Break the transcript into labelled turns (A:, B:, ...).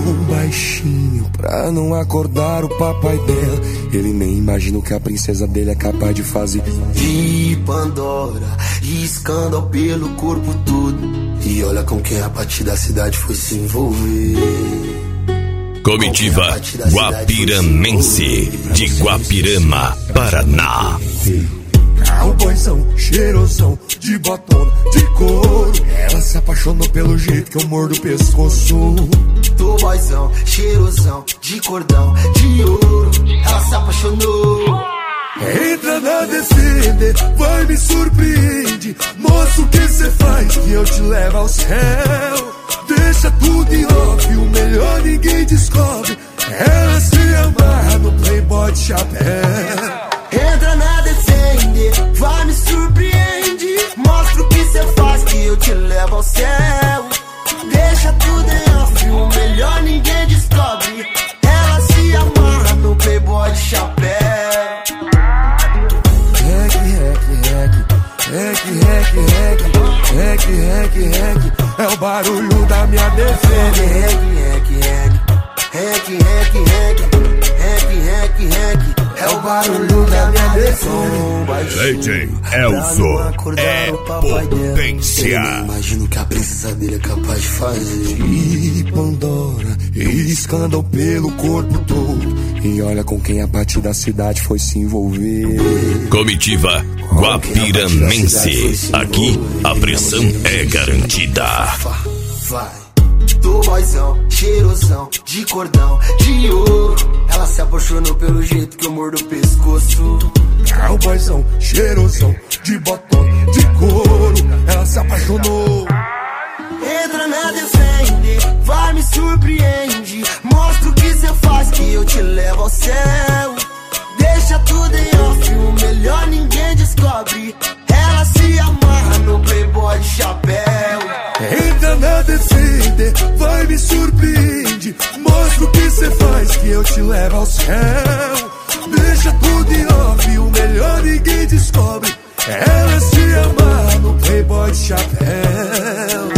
A: baixinho pra não acordar o papai dela. Ele nem imagina o que a princesa dele é capaz de fazer.
B: De Pandora, escândalo pelo corpo todo. E olha com quem a partir da cidade foi se envolver.
C: Comitiva Guapiramense, de Guapirama, Paraná.
A: Cowboyzão, cheirosão, de botona, de couro. Ela se apaixonou pelo jeito que eu mordo o pescoço.
B: Do boyzão, cheirosão, de cordão, de ouro. Ela se apaixonou.
A: Entra na Defender, vai me surpreende. Mostra o que cê faz que eu te levo ao céu. Deixa tudo em off, o melhor ninguém descobre. Ela se amarra no Playboy de chapéu.
B: Entra na Defender, vai me surpreende. Mostra o que cê faz que eu te levo ao céu. Deixa tudo em off, o melhor ninguém descobre. Ela se amarra no Playboy de chapéu.
A: É o barulho da minha Defender. É o barulho da minha Defender.
C: DJ Elzo é potência.
B: Imagino que a princesa dele é capaz de fazer.
A: De Pandora, escândalo pelo corpo todo. E olha com quem a partir da cidade foi se envolver.
C: Comitiva Guapiramense, aqui a pressão é garantida.
B: Vai. Do boyzão, cheirosão, de cordão, de ouro. Ela se apaixonou pelo jeito que eu mordo o pescoço.
A: Cowboyzão, cheirosão, de botão, de couro. Ela se apaixonou.
B: Entra na Defender, vai me surpreende. Mostra o que cê faz que eu te levo ao céu. Deixa tudo em off, o melhor ninguém descobre. Ela se amarra no Playboy de chapéu.
A: Entra na Defender, vai me surpreende. Mostra o que cê faz que eu te levo ao céu. Deixa tudo em off, o melhor ninguém descobre. Ela se amarra no Playboy de chapéu.